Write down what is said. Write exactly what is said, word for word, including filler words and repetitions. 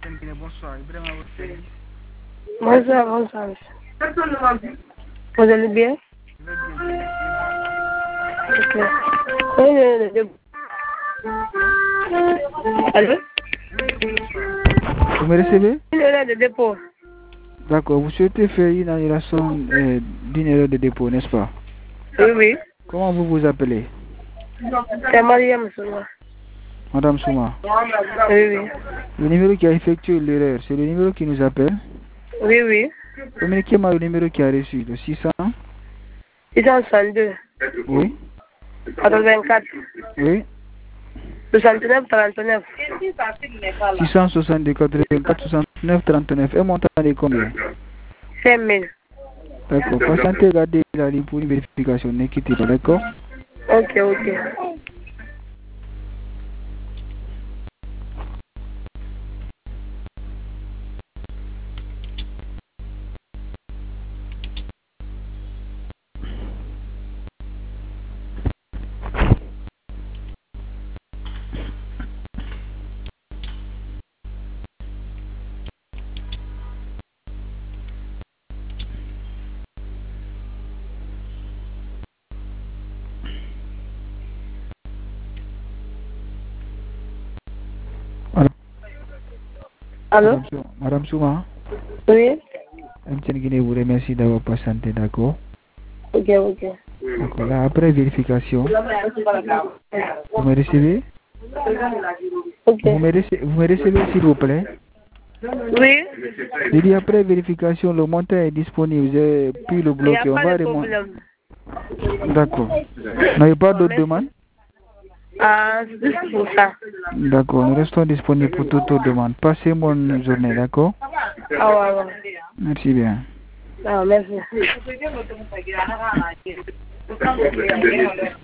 Bonsoir, Ibrahim à votre service. Bonsoir, bonsoir. Vous allez bien? Je vais bien. Ok. Oui, oui, oui. Allô? Vous me recevez? Une heure de dépôt. D'accord, vous souhaitez faire une annulation euh, d'une erreur de dépôt, n'est-ce pas? Oui, oui. Comment vous vous appelez? C'est Mariam Souma. Madame Souma. Oui, oui. Le numéro qui a effectué l'erreur, c'est le numéro qui nous appelle? Oui, oui. Communiquez-moi le numéro qui a reçu, le six cents? six cent soixante-deux. Oui. quatre-vingt-quatre. Oui. soixante-neuf trente-neuf. six cent soixante-deux, quatre-vingt-quatre, soixante-neuf, trente-neuf. Et montant de combien? cinq mille. D'accord. Patientez, regardez la ligne pour une vérification. Ne quittez pas, d'accord? Ok, ok. Allô? Madame Souma? Oui. M T N Guinée vous remercie d'avoir patienté, d'accord? Ok, ok. D'accord. Là, après vérification, vous me recevez? Ok. Vous me recevez, vous me recevez s'il vous plaît? Oui. J'ai dit après vérification, le montant est disponible. J'ai pu le Il n'y a bloquer. On pas va de remonter. problème. D'accord. Vous n'avez pas d'autres demandes? Ah, c'est juste pour ça. D'accord. Nous restons disponibles pour toutes vos demandes. Passez une bonne journée, d'accord? Ah, ouais, ouais. Merci bien. Ah, merci.